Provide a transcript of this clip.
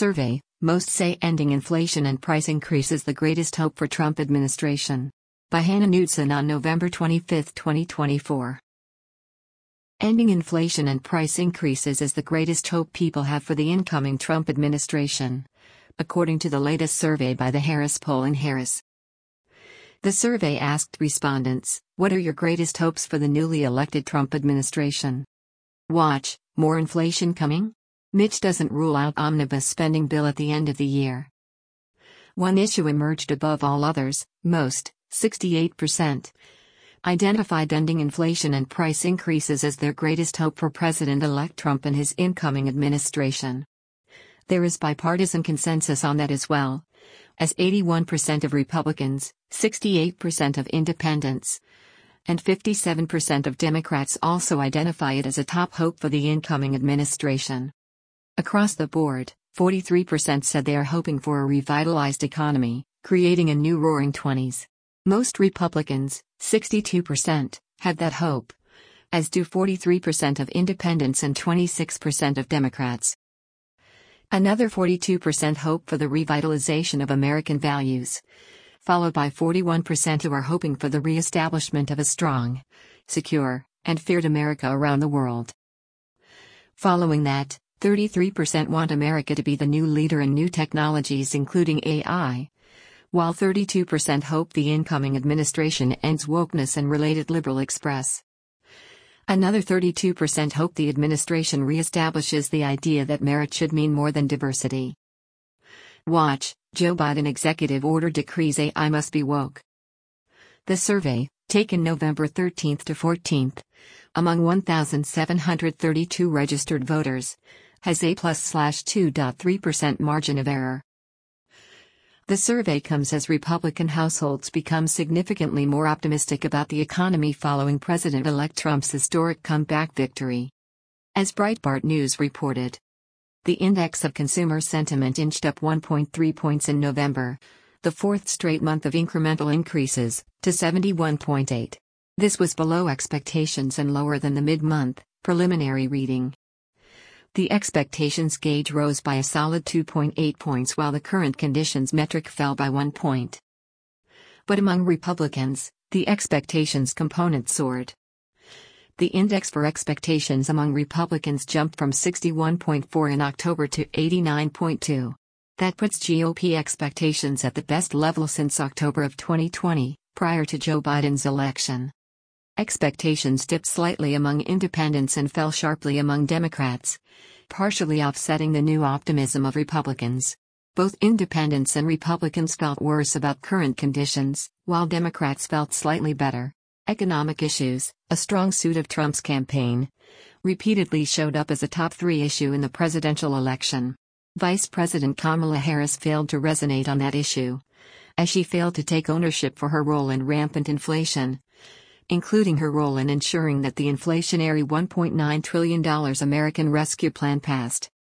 survey, most say ending inflation and price increase is the greatest hope for Trump administration. By Hannah Knudsen on November 25, 2024. Ending inflation and price increases is the greatest hope people have for the incoming Trump administration, according to the latest survey by the Harris Poll and Harris. The survey asked respondents, "What are your greatest hopes for the newly elected Trump administration?" Watch, more inflation coming? Mitch doesn't rule out omnibus spending bill at the end of the year. One issue emerged above all others. Most, 68%, identified ending inflation and price increases as their greatest hope for President-elect Trump and his incoming administration. There is bipartisan consensus on that as well, as 81% of Republicans, 68% of independents, and 57% of Democrats also identify it as a top hope for the incoming administration. Across the board, 43% said they are hoping for a revitalized economy, creating a new roaring 20s. Most Republicans, 62%, had that hope, as do 43% of independents and 26% of Democrats. Another 42% hope for the revitalization of American values, followed by 41% who are hoping for the reestablishment of a strong, secure, and feared America around the world. Following that, 33% want America to be the new leader in new technologies including AI, while 32% hope the incoming administration ends wokeness and related liberal express. Another 32% hope the administration reestablishes the idea that merit should mean more than diversity. Watch, Joe Biden executive order decrees AI must be woke. The survey, taken November 13 to 14, among 1,732 registered voters, has a +2.3% margin of error. The survey comes as Republican households become significantly more optimistic about the economy following President-elect Trump's historic comeback victory. As Breitbart News reported, the index of consumer sentiment inched up 1.3 points in November, the fourth straight month of incremental increases, to 71.8. This was below expectations and lower than the mid-month preliminary reading. The expectations gauge rose by a solid 2.8 points while the current conditions metric fell by 1 point. But among Republicans, the expectations component soared. The index for expectations among Republicans jumped from 61.4 in October to 89.2. That puts GOP expectations at the best level since October of 2020, prior to Joe Biden's election. Expectations dipped slightly among independents and fell sharply among Democrats, partially offsetting the new optimism of Republicans. Both independents and Republicans felt worse about current conditions, while Democrats felt slightly better. Economic issues, a strong suit of Trump's campaign, repeatedly showed up as a top 3 issue in the presidential election. Vice President Kamala Harris failed to resonate on that issue, as she failed to take ownership for her role in rampant inflation, including her role in ensuring that the inflationary $1.9 trillion American Rescue Plan passed.